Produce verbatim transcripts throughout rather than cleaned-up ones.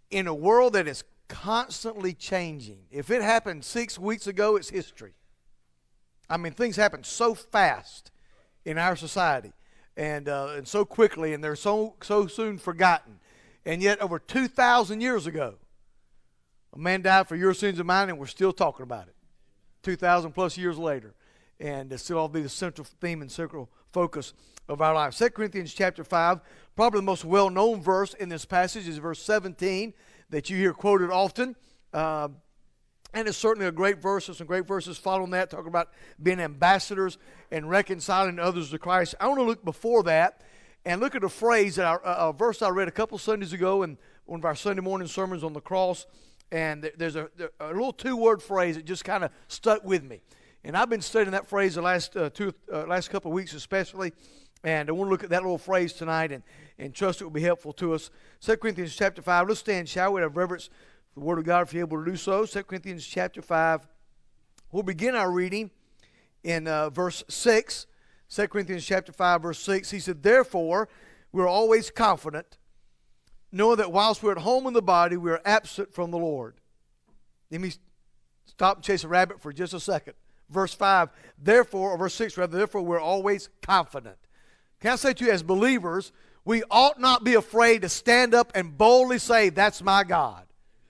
in a world that is constantly changing. If it happened six weeks ago, it's history. I mean, things happen so fast in our society and uh, and so quickly, and they're so so soon forgotten. And yet, over two thousand years ago, a man died for your sins and mine, and we're still talking about it. two thousand plus years later, and it still all be the central theme and central focus of our lives. Second Corinthians chapter five, probably the most well-known verse in this passage is verse seventeen that you hear quoted often. Uh, And it's certainly a great verse. There's some great verses following that, talking about being ambassadors and reconciling others to Christ. I want to look before that and look at a phrase, that I, a verse I read a couple Sundays ago in one of our Sunday morning sermons on the cross. And there's a, a little two-word phrase that just kind of stuck with me. And I've been studying that phrase the last uh, two, uh, last couple of weeks especially. And I want to look at that little phrase tonight and, and trust it will be helpful to us. Second Corinthians chapter five. Let's stand, shall we, have reverence the Word of God, if you're able to do so. Second Corinthians chapter five. We'll begin our reading in uh, verse six. Second Corinthians chapter five, verse six. He said, therefore, we're always confident, knowing that whilst we're at home in the body, we are absent from the Lord. Let me stop and chase a rabbit for just a second. Verse five, therefore, or verse six rather, therefore, we're always confident. Can I say to you, as believers, we ought not be afraid to stand up and boldly say, that's my God.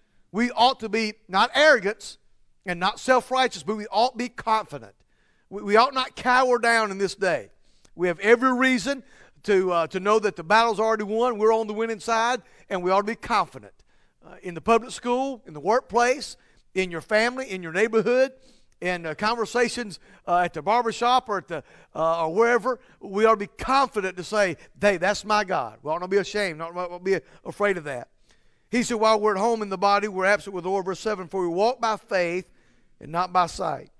We ought to be not arrogant and not self-righteous, but we ought to be confident. We, we ought not cower down in this day. We have every reason to uh, to know that the battle's already won. We're on the winning side, and we ought to be confident. Uh, in the public school, in the workplace, in your family, in your neighborhood, in uh, conversations uh, at the barbershop or at the uh, or wherever, we ought to be confident to say, hey, that's my God. We ought not be ashamed, not, not be afraid of that. He said, while we're at home in the body, we're absent with the Lord. Verse seven, for we walk by faith and not by sight.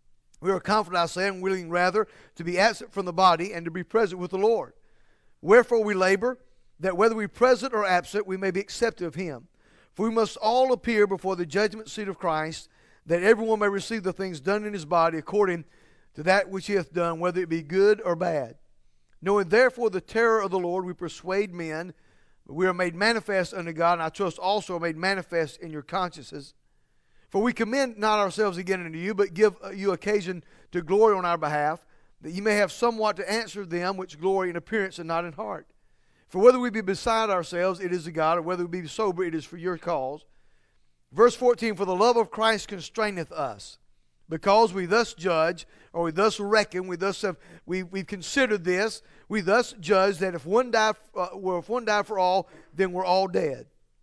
We are confident, I say, and willing rather to be absent from the body and to be present with the Lord. Wherefore we labor, that whether we present or absent, we may be accepted of him. For we must all appear before the judgment seat of Christ, that everyone may receive the things done in his body according to that which he hath done, whether it be good or bad. Knowing therefore the terror of the Lord, we persuade men. We are made manifest unto God, and I trust also are made manifest in your consciences. For we commend not ourselves again unto you, but give you occasion to glory on our behalf, that ye may have somewhat to answer them which glory in appearance and not in heart. For whether we be beside ourselves, it is of God, or whether we be sober, it is for your cause. Verse fourteen, for the love of Christ constraineth us, because we thus judge, or we thus reckon, we thus have, we, we've considered this, we thus judge that if one died, uh, well, if one died for all, then we're all dead.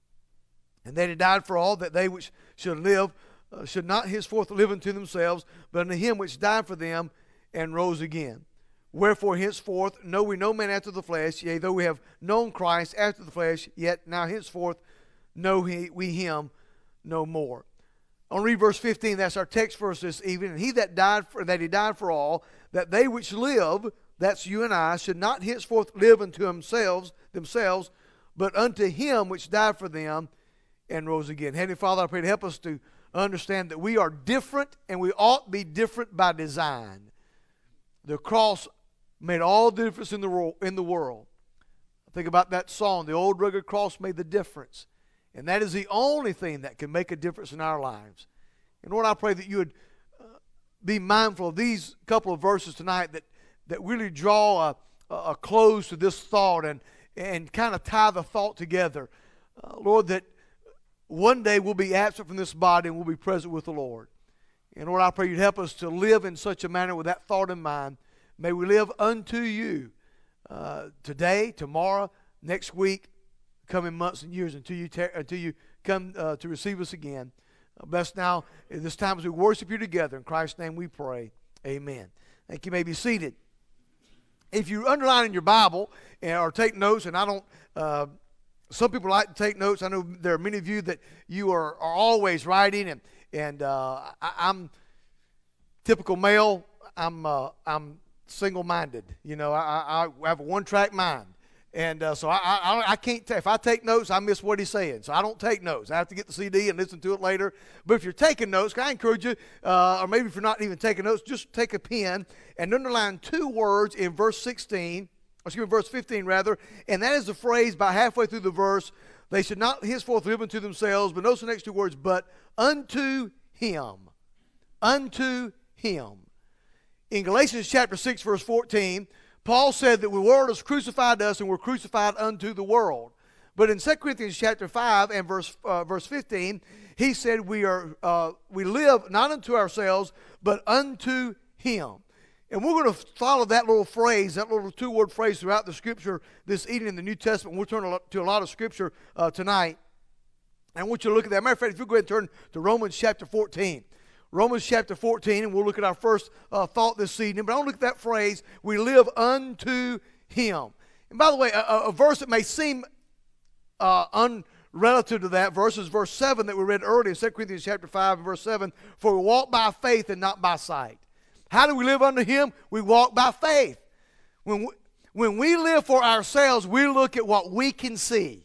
And that he died for all, that they which should live uh, should not henceforth live unto themselves, but unto him which died for them and rose again. Wherefore henceforth know we no man after the flesh, yea, though we have known Christ after the flesh, yet now henceforth know he, we him no more. I'll read verse fifteen. That's our text verse this evening. And he that died for that he died for all, that they which live, that's you and I, should not henceforth live unto themselves, themselves, but unto him which died for them and rose again. Heavenly Father, I pray to help us to understand that we are different, and we ought to be different by design. The cross made all the difference in the world. In the world. Think about that song, the old rugged cross made the difference. And that is the only thing that can make a difference in our lives. And Lord, I pray that you would uh, be mindful of these couple of verses tonight that, that really draw a, a close to this thought and, and kind of tie the thought together. Uh, Lord, that one day we'll be absent from this body and we'll be present with the Lord. And Lord, I pray you'd help us to live in such a manner with that thought in mind. May we live unto you uh, today, tomorrow, next week, coming months and years until you ter- until you come uh, to receive us again. Uh, bless now at this time as we worship you together. In Christ's name we pray. Amen. Thank you. You may be seated. If you underline in your Bible and, or take notes, and I don't, uh, some people like to take notes. I know there are many of you that you are, are always writing, and and uh, I, I'm typical male. I'm uh, I'm single-minded. You know, I, I have a one-track mind. And uh, so I, I, I can't, t- if I take notes, I miss what he's saying. So I don't take notes. I have to get the C D and listen to it later. But if you're taking notes, I encourage you, uh, or maybe if you're not even taking notes, just take a pen and underline two words in verse sixteen, or excuse me, verse fifteen rather. And that is the phrase by halfway through the verse, they should not henceforth live unto themselves, but notice the next two words, but unto him. Unto him. In Galatians chapter six, verse fourteen, Paul said that the world is crucified to us and we're crucified unto the world. But in Second Corinthians chapter five and verse uh, verse fifteen, he said we are uh, we live not unto ourselves, but unto him. And we're going to follow that little phrase, that little two-word phrase throughout the Scripture this evening in the New Testament. We'll turn to a lot of Scripture uh, tonight. And I want you to look at that. Matter of fact, if you go ahead and turn to Romans chapter fourteen. Romans chapter fourteen, and we'll look at our first uh, thought this evening. But I want to look at that phrase, we live unto him. And by the way, a, a verse that may seem uh, unrelative to that verse is verse seven that we read earlier in Second Corinthians chapter five and verse seven. For we walk by faith and not by sight. How do we live unto him? We walk by faith. When we, when we live for ourselves, we look at what we can see.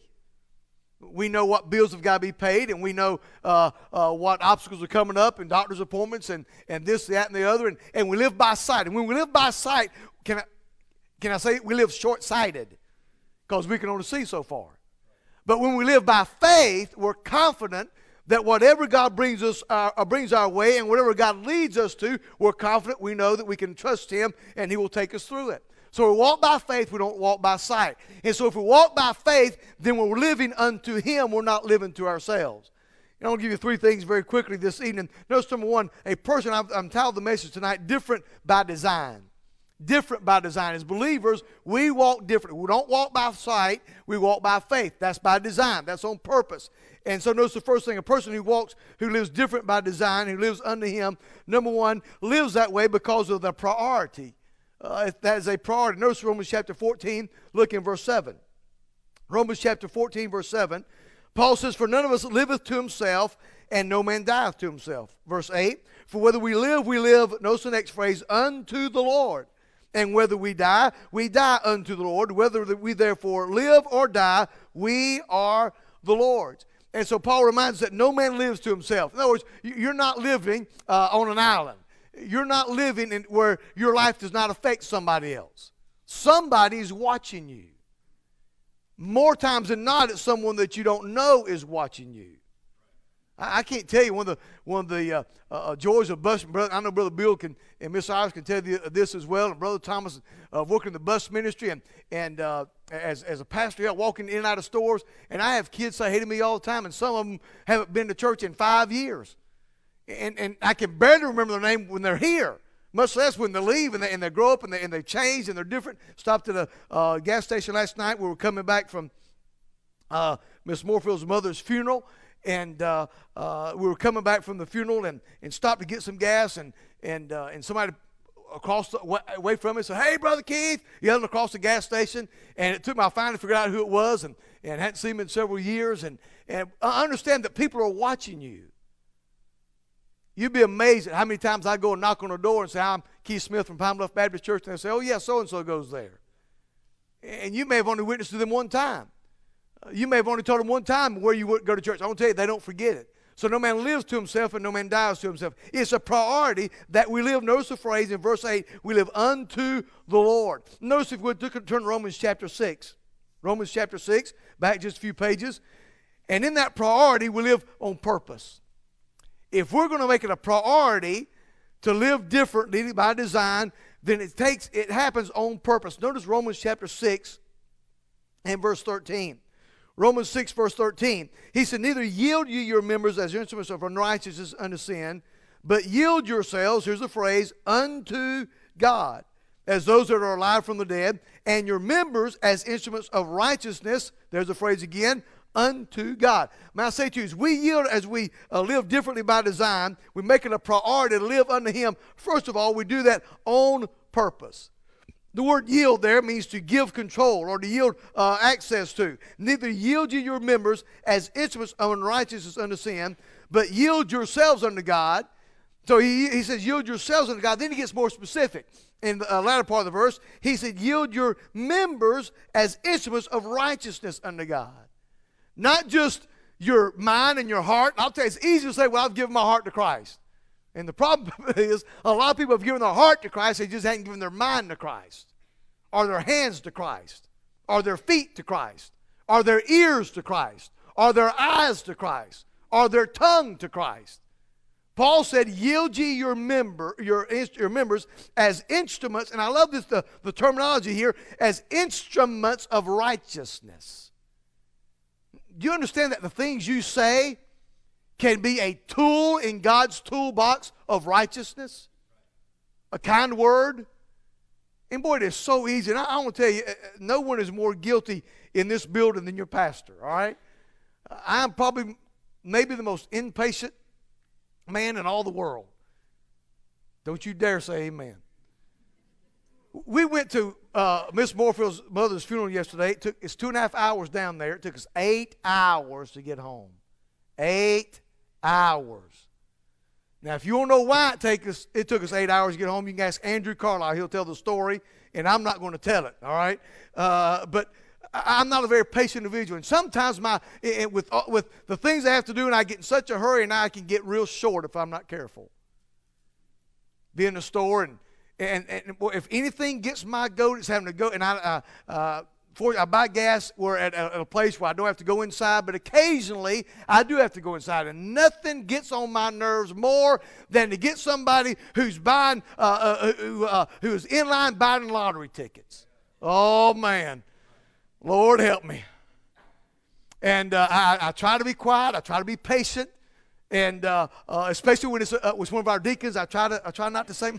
We know what bills have got to be paid, and we know uh, uh, what obstacles are coming up, and doctor's appointments, and, and this, that, and the other, and, and we live by sight. And when we live by sight, can I, can I say we live short-sighted? Because we can only see so far. But when we live by faith, we're confident that whatever God brings us, uh, brings our way, and whatever God leads us to, we're confident we know that we can trust him, and he will take us through it. So we walk by faith, we don't walk by sight. And so if we walk by faith, then we're living unto him, we're not living to ourselves. And I'm going to give you three things very quickly this evening. Notice number one, a person, I'm, I'm titled the message tonight, different by design. Different by design. As believers, we walk differently. We don't walk by sight, we walk by faith. That's by design. That's on purpose. And so notice the first thing, a person who walks, who lives different by design, who lives unto him, number one, lives that way because of the priority. Uh, that is a priority. Notice Romans chapter fourteen, look in verse seven. Romans chapter fourteen, verse seven. Paul says, for none of us liveth to himself, and no man dieth to himself. Verse eight, for whether we live, we live, notice the next phrase, unto the Lord. And whether we die, we die unto the Lord. Whether we therefore live or die, we are the Lord's. And so Paul reminds us that no man lives to himself. In other words, you're not living uh, on an island. You're not living in where your life does not affect somebody else. Somebody's watching you. More times than not, it's someone that you don't know is watching you. I, I can't tell you one of the one of the uh, uh, joys of bus. Brother, I know Brother Bill can and Miss Iris can tell you this as well. And Brother Thomas uh, working in the bus ministry and and uh, as as a pastor, out walking in and out of stores. And I have kids say hey to me all the time, and some of them haven't been to church in five years. And, and I can barely remember their name when they're here, much less when they leave and they, and they grow up and, they, and they've changed and they're different. Stopped at a uh, gas station last night. We were coming back from uh, Miss Morefield's mother's funeral, and uh, uh, we were coming back from the funeral and, and stopped to get some gas, and and uh, and somebody across the, away from me said, hey, Brother Keith, yelling across the gas station, and it took me a finally to figure out who it was, and, and hadn't seen him in several years, and, and I understand that people are watching you. You'd be amazed at how many times I go and knock on a door and say, I'm Keith Smith from Pine Bluff Baptist Church. And they say, oh, yeah, so-and-so goes there. And you may have only witnessed to them one time. Uh, you may have only told them one time where you would go to church. I want to tell you, they don't forget it. So no man lives to himself and no man dies to himself. It's a priority that we live. Notice the phrase in verse eight, we live unto the Lord. Notice if we turn to Romans chapter six. Romans chapter six, back just a few pages. And in that priority, we live on purpose. If we're going to make it a priority to live differently by design, then it takes it happens on purpose. Notice Romans chapter six and verse thirteen. Romans six, verse thirteen. He said, neither yield ye your members as instruments of unrighteousness unto sin, but yield yourselves, here's the phrase, unto God, as those that are alive from the dead, and your members as instruments of righteousness, there's the phrase again, unto God. May I say to you, as we yield, as we uh, live differently by design, we make it a priority to live unto him. First of all, we do that on purpose. The word yield there means to give control or to yield uh, access to. Neither yield ye your members as instruments of unrighteousness unto sin, but yield yourselves unto God. So he, he says, yield yourselves unto God. Then he gets more specific. In the uh, latter part of the verse, he said, yield your members as instruments of righteousness unto God. Not just your mind and your heart. I'll tell you, it's easy to say, well, I've given my heart to Christ. And the problem is, a lot of people have given their heart to Christ, they just haven't given their mind to Christ, or their hands to Christ, or their feet to Christ, or their ears to Christ, or their eyes to Christ, or their tongue to Christ. Paul said, yield ye your, member, your, your members as instruments, and I love this, the, the terminology here, as instruments of righteousness. Do you understand that the things you say can be a tool in God's toolbox of righteousness? A kind word. And boy, it is so easy. And I, I want to tell you, no one is more guilty in this building than your pastor, all right? I'm probably maybe the most impatient man in all the world. Don't you dare say amen. We went to uh, Miss Morefield's mother's funeral yesterday. It took, it's two and a half hours down there. It took us eight hours to get home. Eight hours. Now, if you want to know why it, take us, it took us eight hours to get home, you can ask Andrew Carlisle. He'll tell the story, and I'm not going to tell it, all right? Uh, but I'm not a very patient individual. And sometimes my it, with, uh, with the things I have to do, and I get in such a hurry, and I can get real short if I'm not careful. Be in the store, and, and, and if anything gets my goat, it's having to go. And I, uh, uh, for, I buy gas. We're at a, at a place where I don't have to go inside, but occasionally I do have to go inside. And nothing gets on my nerves more than to get somebody who's buying, uh, uh, who, uh, who is in line buying lottery tickets. Oh, man. Lord help me. And uh, I, I try to be quiet. I try to be patient. And uh, uh, especially when it's, uh, it's one of our deacons, I try to I try not to say.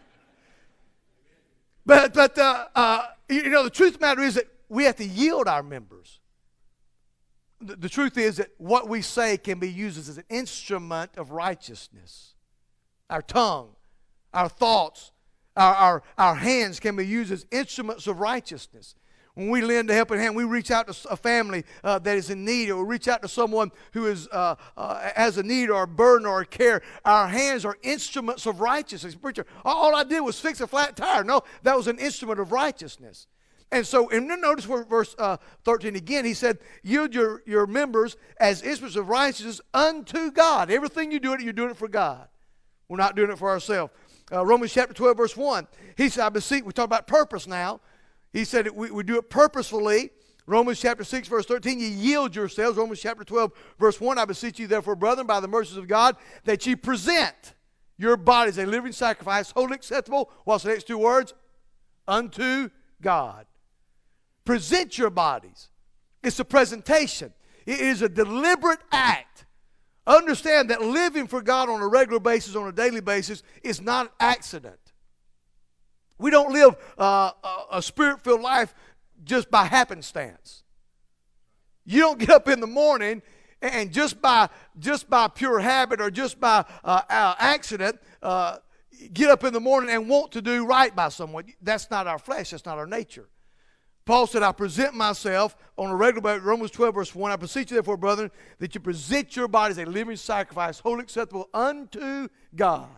But, but uh, uh, you know, the truth of the matter is that we have to yield our members. The, the truth is that what we say can be used as an instrument of righteousness. Our tongue, our thoughts, our, our, our hands can be used as instruments of righteousness. When we lend a helping hand, we reach out to a family uh, that is in need, or we reach out to someone who is uh, uh, has a need or a burden or a care. Our hands are instruments of righteousness. Preacher, all I did was fix a flat tire. No, that was an instrument of righteousness. And so, and then notice verse uh, thirteen again, he said, yield your, your members as instruments of righteousness unto God. Everything you do, it, you're doing it for God. We're not doing it for ourselves. Uh, Romans chapter twelve, verse one, he said, I beseech, we talk about purpose now. He said we, we do it purposefully. Romans chapter six, verse thirteen, you yield yourselves. Romans chapter twelve, verse one, I beseech you therefore, brethren, by the mercies of God, that ye present your bodies a living sacrifice, wholly acceptable, what's the next two words? Unto God. Present your bodies. It's a presentation. It is a deliberate act. Understand that living for God on a regular basis, on a daily basis, is not an accident. We don't live uh, a, a spirit-filled life just by happenstance. You don't get up in the morning and just by just by pure habit or just by uh, uh, accident uh, get up in the morning and want to do right by someone. That's not our flesh. That's not our nature. Paul said, I present myself on a regular basis, Romans twelve, verse one, I beseech you therefore, brethren, that you present your bodies a living sacrifice, wholly acceptable unto God.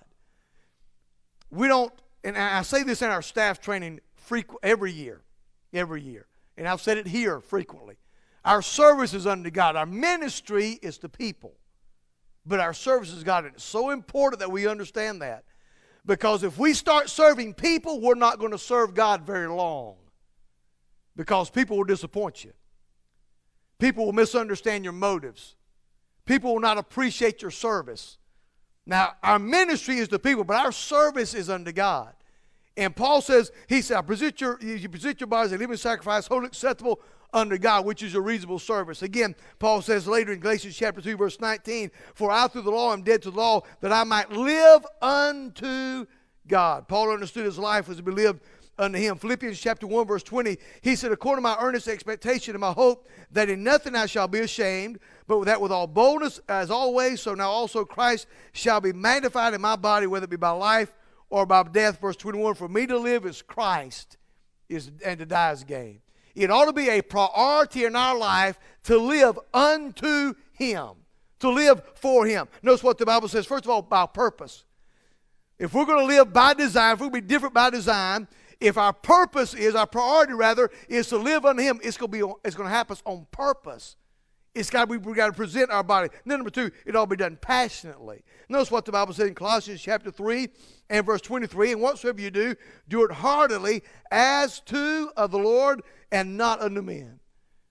We don't, and I say this in our staff training frequent, every year, every year, and I've said it here frequently. Our service is unto God. Our ministry is to people, but our service is God. And it's so important that we understand that, because if we start serving people, we're not going to serve God very long. Because people will disappoint you. People will misunderstand your motives. People will not appreciate your service. Now, our ministry is to people, but our service is unto God. And Paul says, he said, I present your, you present your bodies a living sacrifice, wholly acceptable unto God, which is your reasonable service. Again, Paul says later in Galatians chapter two, verse nineteen, for I through the law am dead to the law, that I might live unto God. Paul understood his life was to be lived unto him. Philippians chapter one, verse twenty, he said, according to my earnest expectation and my hope, that in nothing I shall be ashamed, but that with all boldness, as always, so now also Christ shall be magnified in my body, whether it be by life or by death. Verse twenty-one, for me to live is Christ, is and to die is gain. It ought to be a priority in our life to live unto him, to live for him. Notice what the Bible says, first of all, by purpose. If we're going to live by design, if we're going to be different by design, if our purpose is, our priority rather, is to live unto him, it's going to be, it's going to happen on purpose. It's got to be, we've got to present our body. And then number two, it ought to be done passionately. Notice what the Bible says in Colossians chapter three and verse twenty-three, and whatsoever you do, do it heartily as to of the Lord and not unto men.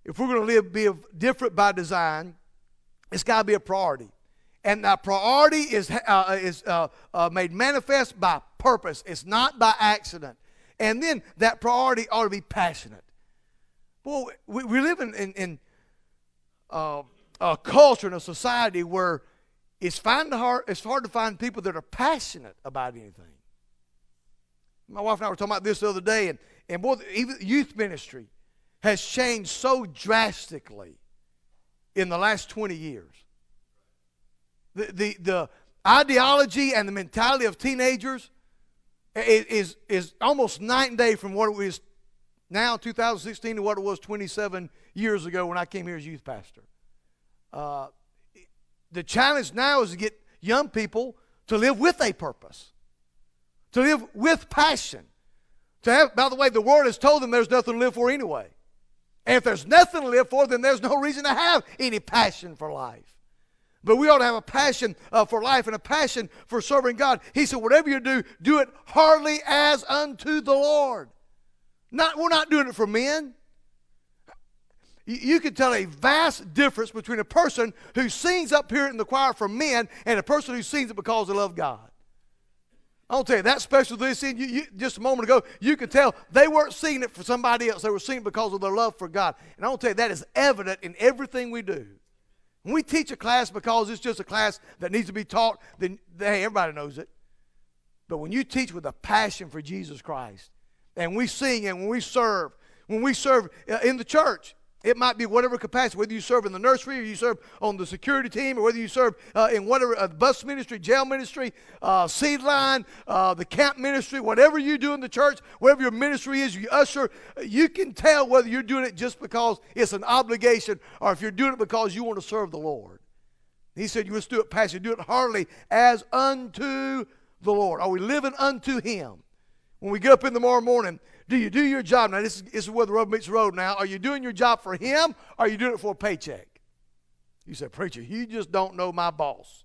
if we're going to live be different by design, it's got to be a priority. And that priority is, uh, is uh, uh, made manifest by purpose. It's not by accident. And then that priority ought to be passionate. Boy, we, we live in, in, in uh, a culture, in a society where it's, find hard, it's hard to find people that are passionate about anything. My wife and I were talking about this the other day, and, and boy, even youth ministry has changed so drastically in the last twenty years. The, the, the ideology and the mentality of teenagers is, is, is almost night and day from what it was now, two thousand sixteen, to what it was twenty-seven years ago when I came here as youth pastor. Uh, the challenge now is to get young people to live with a purpose, to live with passion. To have, by the way, the world has told them there's nothing to live for anyway. And if there's nothing to live for, then there's no reason to have any passion for life. But we ought to have a passion uh, for life and a passion for serving God. He said, whatever you do, do it heartily as unto the Lord. Not, we're not doing it for men. You, you can tell a vast difference between a person who sings up here in the choir for men and a person who sings it because they love God. I'll tell you, that special they sing you, you, just a moment ago, you could tell they weren't singing it for somebody else. They were singing it because of their love for God. And I'll tell you, that is evident in everything we do. When we teach a class because it's just a class that needs to be taught, then, hey, everybody knows it. But when you teach with a passion for Jesus Christ, and we sing and when we serve, when we serve in the church, it might be whatever capacity, whether you serve in the nursery or you serve on the security team or whether you serve uh, in whatever, uh, bus ministry, jail ministry, uh, seed line, uh, the camp ministry, whatever you do in the church, whatever your ministry is, you usher, you can tell whether you're doing it just because it's an obligation or if you're doing it because you want to serve the Lord. He said you must do it passionately, do it heartily as unto the Lord. Are we living unto Him? When we get up in the morning, do you do your job? Now, this is, this is where the rubber meets the road now. Are you doing your job for Him or are you doing it for a paycheck? You say, preacher, you just don't know my boss.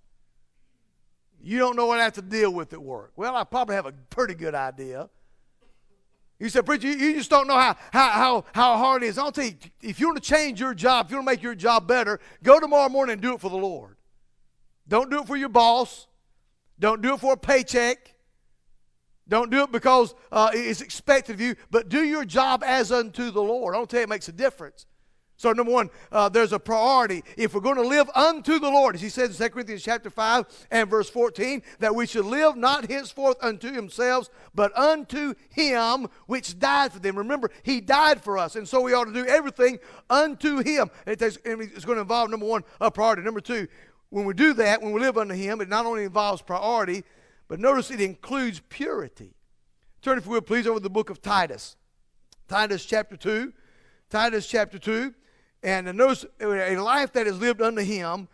You don't know what I have to deal with at work. Well, I probably have a pretty good idea. You said, preacher, you, you just don't know how, how, how, how hard it is. I'll tell you, if you want to change your job, if you want to make your job better, go tomorrow morning and do it for the Lord. Don't do it for your boss. Don't do it for a paycheck. Don't do it because uh, it's expected of you, but do your job as unto the Lord. I'll tell you, it makes a difference. So number one, uh, there's a priority. If we're going to live unto the Lord, as he says in Second Corinthians chapter five and verse fourteen, that we should live not henceforth unto themselves, but unto Him which died for them. Remember, He died for us, and so we ought to do everything unto Him. It takes, it's going to involve, number one, a priority. Number two, when we do that, when we live unto Him, it not only involves priority, but notice it includes purity. Turn, if you would, please, over to the book of Titus. Titus chapter two. Titus chapter two. And notice a life that is lived unto Him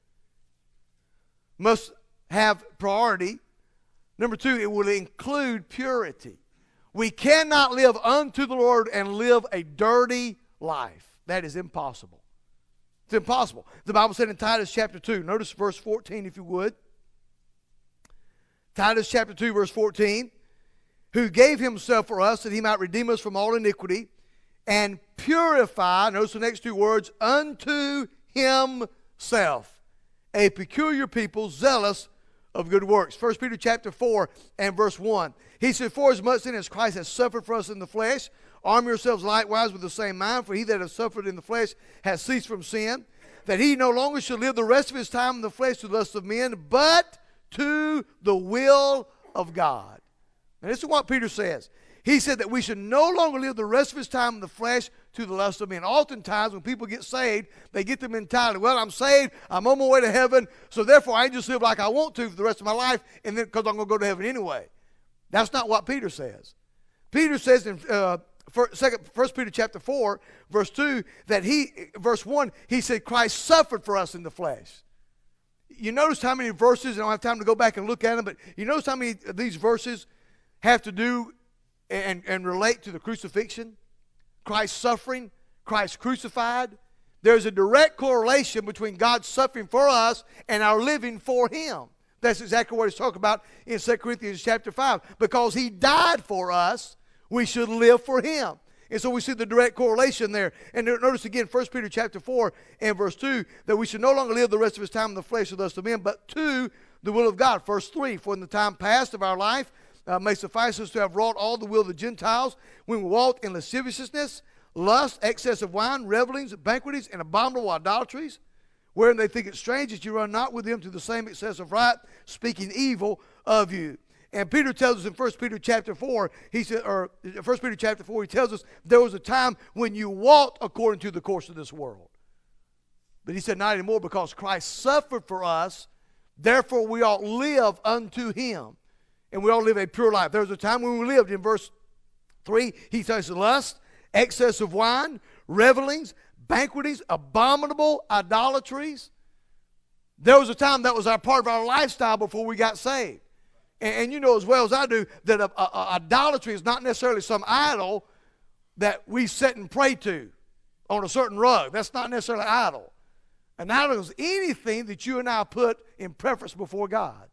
must have priority. Number two, it will include purity. We cannot live unto the Lord and live a dirty life. That is impossible. It's impossible. The Bible said in Titus chapter two, notice verse fourteen, if you would. Titus chapter two, verse fourteen, who gave Himself for us that He might redeem us from all iniquity and purify, notice the next two words, unto Himself, a peculiar people, zealous of good works. First Peter chapter four and verse one. He said, for as much then as Christ has suffered for us in the flesh, arm yourselves likewise with the same mind, for he that has suffered in the flesh has ceased from sin, that he no longer should live the rest of his time in the flesh to the lust of men, but to the will of God. And this is what Peter says. He said that we should no longer live the rest of his time in the flesh to the lust of men. Oftentimes when people get saved, they get the mentality, well, I'm saved, I'm on my way to heaven, so therefore I just live like I want to for the rest of my life, and then because I'm going to go to heaven anyway. That's not what Peter says. Peter says in uh, First Peter chapter four, verse two, that he, verse one, he said Christ suffered for us in the flesh. You notice how many verses, I don't have time to go back and look at them, but you notice how many of these verses have to do and, and relate to the crucifixion, Christ's suffering, Christ crucified. There's a direct correlation between God suffering for us and our living for Him. That's exactly what he's talking about in Second Corinthians chapter five. Because He died for us, we should live for Him. And so we see the direct correlation there. And notice again, First Peter chapter four and verse two, that we should no longer live the rest of his time in the flesh of thus to men, but to the will of God. Verse three, for in the time past of our life uh, may suffice us to have wrought all the will of the Gentiles, when we walked in lasciviousness, lust, excess of wine, revelings, banquetings, and abominable idolatries, wherein they think it strange that you run not with them to the same excess of right, speaking evil of you. And Peter tells us in First Peter chapter four, he said, or First Peter chapter four, he tells us there was a time when you walked according to the course of this world. But he said not anymore, because Christ suffered for us, therefore we ought live unto him. And we ought live a pure life. There was a time when we lived, in verse three, he tells us lust, excess of wine, revelings, banquetings, abominable idolatries. There was a time that was our part of our lifestyle before we got saved. And, and you know as well as I do that a, a, a idolatry is not necessarily some idol that we sit and pray to on a certain rug. That's not necessarily idol. An idol is anything that you and I put in preference before God.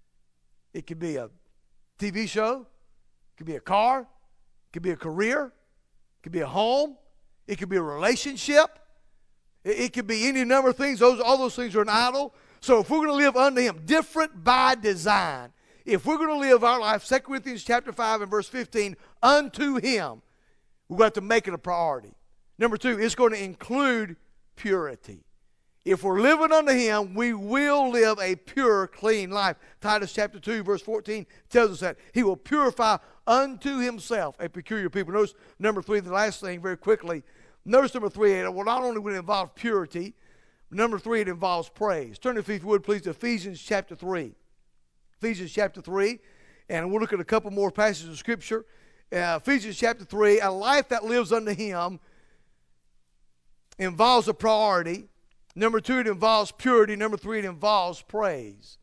It could be a T V show, it could be a car, it could be a career, it could be a home, it could be a relationship, it, it could be any number of things. Those, all those things are an idol. So if we're going to live unto him, different by design, if we're going to live our life, Second Corinthians chapter five and verse fifteen, unto him, we've got to make it a priority. Number two, it's going to include purity. If we're living unto him, we will live a pure, clean life. Titus chapter two, verse fourteen tells us that he will purify unto himself a peculiar people. Notice number three, the last thing, very quickly. Notice number three, it will not only will it involve purity, number three, it involves praise. Turn, if you would, please, to Ephesians chapter three. Ephesians chapter three, and we'll look at a couple more passages of Scripture. Uh, Ephesians chapter three, a life that lives unto him involves a priority. Number two, it involves purity. Number three, it involves praise.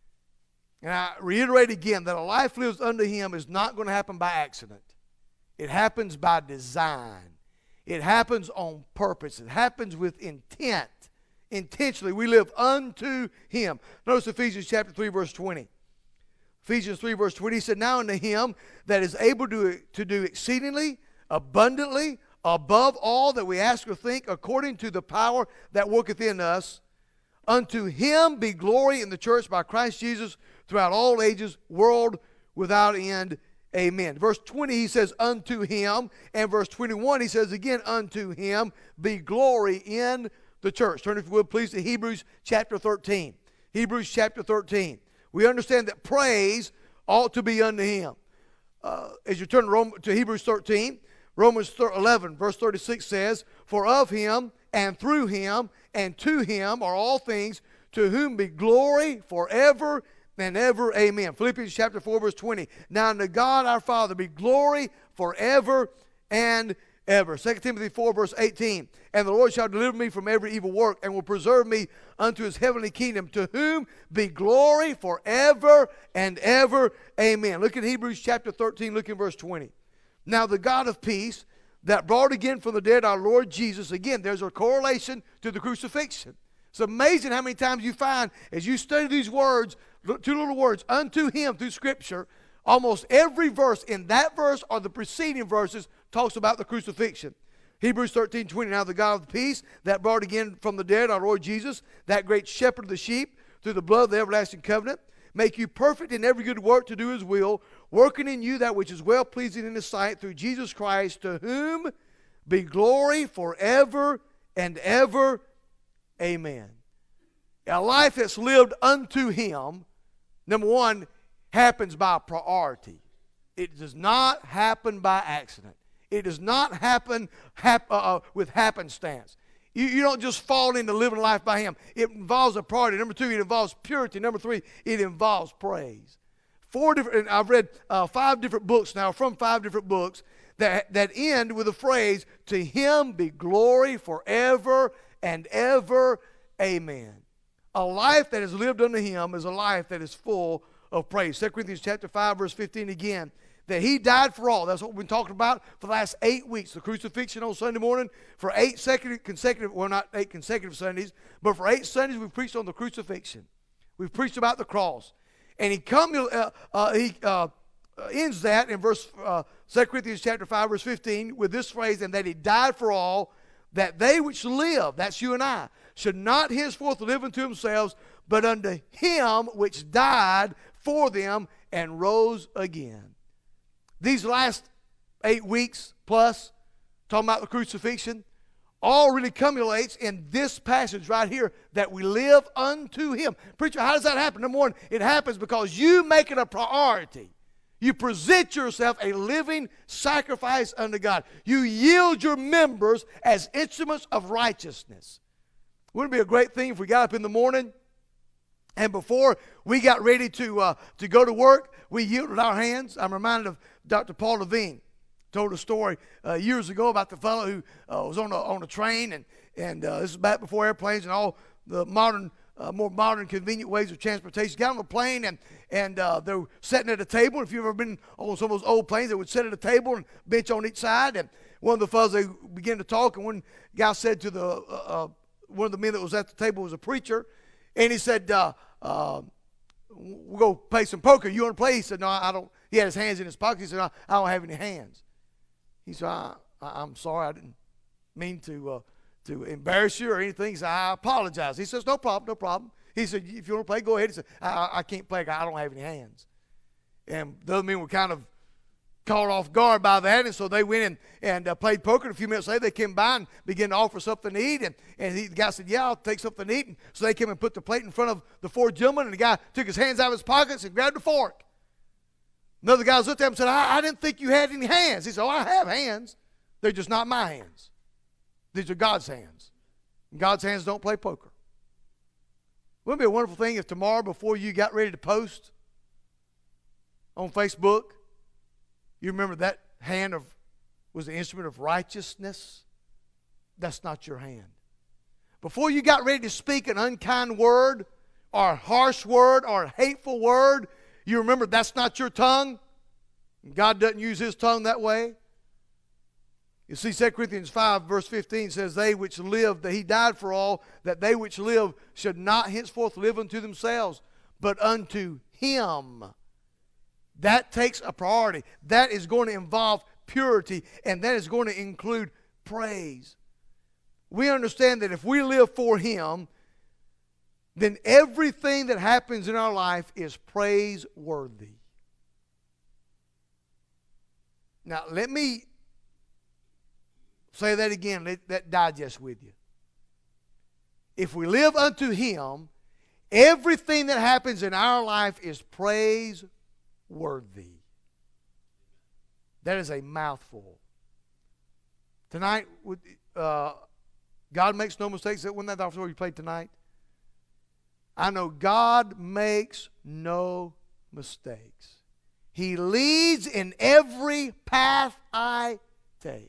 And I reiterate again that a life lives unto him is not going to happen by accident. It happens by design. It happens on purpose. It happens with intent. Intentionally, we live unto him. Notice Ephesians chapter three, verse twenty. Ephesians three, verse twenty, he said, now unto him that is able to, to do exceedingly, abundantly, above all that we ask or think, according to the power that worketh in us, unto him be glory in the church by Christ Jesus throughout all ages, world without end. Amen. Verse twenty, he says, unto him. And verse twenty-one, he says again, unto him be glory in the church. Turn, if you would, please, to Hebrews chapter thirteen. Hebrews chapter thirteen. We understand that praise ought to be unto him. Uh, as you turn to, Rome, to Hebrews thirteen, Romans eleven, verse thirty-six says, for of him and through him and to him are all things, to whom be glory forever and ever. Amen. Philippians chapter four, verse twenty. Now unto God our Father be glory forever and ever. Second Timothy four, verse eighteen. And the Lord shall deliver me from every evil work, and will preserve me unto his heavenly kingdom, to whom be glory forever and ever. Amen. Look at Hebrews chapter thirteen, look at verse twenty. Now the God of peace, that brought again from the dead our Lord Jesus. Again, there's a correlation to the crucifixion. It's amazing how many times you find, as you study these words, two little words, unto him through Scripture, almost every verse in that verse or the preceding verses talks about the crucifixion. Hebrews thirteen, twenty, now the God of peace, that brought again from the dead our Lord Jesus, that great shepherd of the sheep, through the blood of the everlasting covenant, make you perfect in every good work to do his will, working in you that which is well-pleasing in his sight, through Jesus Christ, to whom be glory forever and ever. Amen. A life that's lived unto him, number one, happens by priority. It does not happen by accident. It does not happen hap, uh, with happenstance. You, you don't just fall into living life by him. It involves a priority. Number two, it involves purity. Number three, it involves praise. Four different. I've read uh, five different books now from five different books that, that end with the phrase, to him be glory forever and ever. Amen. A life that is lived unto him is a life that is full of praise. Second Corinthians chapter five, verse fifteen again, that he died for all. That's what we've been talking about for the last eight weeks. The crucifixion on Sunday morning for eight consecutive, consecutive, well, not eight consecutive Sundays, but for eight Sundays we've preached on the crucifixion. We've preached about the cross. And he come, uh, uh, he, uh, uh, ends that in verse uh, Second Corinthians chapter five, verse fifteen, with this phrase, and that he died for all, that they which live, that's you and I, should not henceforth live unto themselves, but unto him which died for them and rose again. These last eight weeks plus, talking about the crucifixion, all really culminates in this passage right here, that we live unto him. Preacher, how does that happen? Number one, it happens because you make it a priority. You present yourself a living sacrifice unto God. You yield your members as instruments of righteousness. Wouldn't it be a great thing if we got up in the morning and before we got ready to uh, to go to work, we yielded our hands? I'm reminded of Doctor Paul Levine. Told a story uh, years ago about the fellow who uh, was on a, on a train, and, and uh, this is back before airplanes and all the modern, uh, more modern, convenient ways of transportation. Got on the plane, and, and uh, they were sitting at a table. If you've ever been on some of those old planes, they would sit at a table and bench on each side. And one of the fellows, they began to talk, and one guy said to the uh, uh, one of the men that was at the table was a preacher, and he said, uh, uh, we'll go play some poker. You want to play? He said, no, I don't. He had his hands in his pocket. He said, I, I don't have any hands. He said, I, I, I'm sorry, I didn't mean to uh, to embarrass you or anything. He said, I apologize. He says, no problem, no problem. He said, if you want to play, go ahead. He said, I, I, I can't play. I don't have any hands. And the other men were kind of caught off guard by that, and so they went in and uh, played poker. A few minutes later, they came by and began to offer something to eat, and, and he, the guy said, yeah, I'll take something to eat. And so they came and put the plate in front of the four gentlemen, and the guy took his hands out of his pockets and grabbed a fork. Another guy looked at him and said, I, I didn't think you had any hands. He said, oh, I have hands. They're just not my hands. These are God's hands. And God's hands don't play poker. Wouldn't it be a wonderful thing if tomorrow, before you got ready to post on Facebook, you remember that hand of was the instrument of righteousness? That's not your hand. Before you got ready to speak an unkind word or a harsh word or a hateful word, you remember that's not your tongue. God doesn't use his tongue that way. You see, Second Corinthians five, verse fifteen says, they which live, that he died for all, that they which live should not henceforth live unto themselves, but unto him. That takes a priority. That is going to involve purity, and that is going to include praise. We understand that if we live for him, then everything that happens in our life is praiseworthy. Now, let me say that again. Let that digest with you. If we live unto him, everything that happens in our life is praiseworthy. That is a mouthful. Tonight, uh, God makes no mistakes. Wasn't that the story you played tonight? I know God makes no mistakes. He leads in every path I take.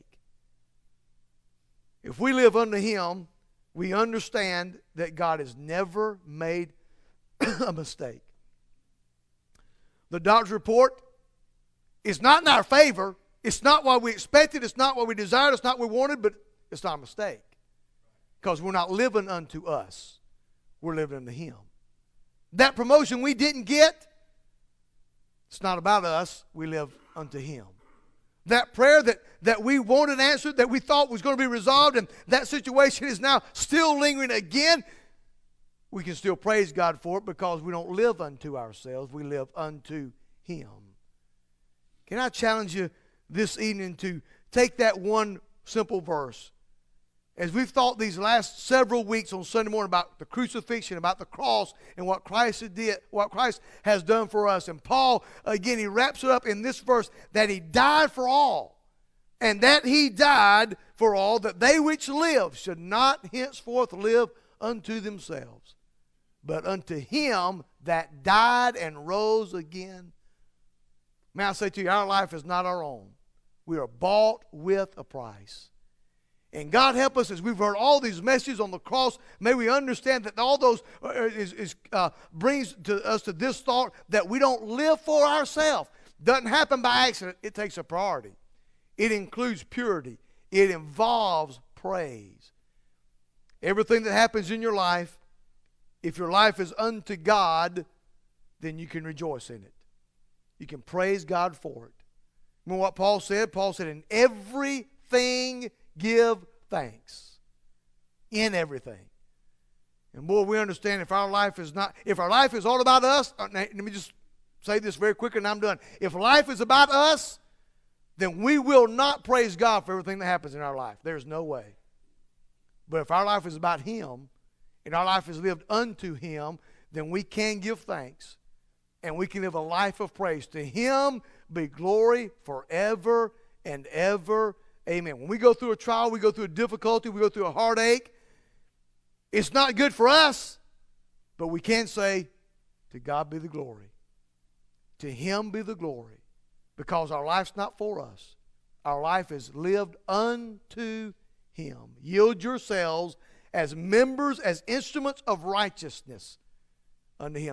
If we live unto him, we understand that God has never made a mistake. The doctor's report is not in our favor. It's not what we expected. It's not what we desired. It's not what we wanted, but it's not a mistake. Because we're not living unto us. We're living unto him. That promotion we didn't get, it's not about us. We live unto him. That prayer that, that we wanted answered, that we thought was going to be resolved, and that situation is now still lingering again, we can still praise God for it because we don't live unto ourselves. We live unto him. Can I challenge you this evening to take that one simple verse? As we've thought these last several weeks on Sunday morning about the crucifixion, about the cross, and what Christ did, what Christ has done for us. And Paul, again, he wraps it up in this verse that he died for all. And that he died for all, that they which live should not henceforth live unto themselves, but unto him that died and rose again. May I say to you, our life is not our own. We are bought with a price. And God help us as we've heard all these messages on the cross. May we understand that all those uh, is, is, uh, brings to us to this thought that we don't live for ourselves. Doesn't happen by accident. It takes a priority. It includes purity. It involves praise. Everything that happens in your life, if your life is unto God, then you can rejoice in it. You can praise God for it. Remember what Paul said? Paul said, in everything give thanks. In everything. And boy, we understand if our life is not, if our life is all about us, let me just say this very quick and I'm done. If life is about us, then we will not praise God for everything that happens in our life. There's no way. But if our life is about Him, and our life is lived unto Him, then we can give thanks, and we can live a life of praise. To Him be glory forever and ever. Amen. When we go through a trial, we go through a difficulty, we go through a heartache, it's not good for us, but we can say, to God be the glory. To Him be the glory. Because our life's not for us. Our life is lived unto Him. Yield yourselves as members, as instruments of righteousness unto Him.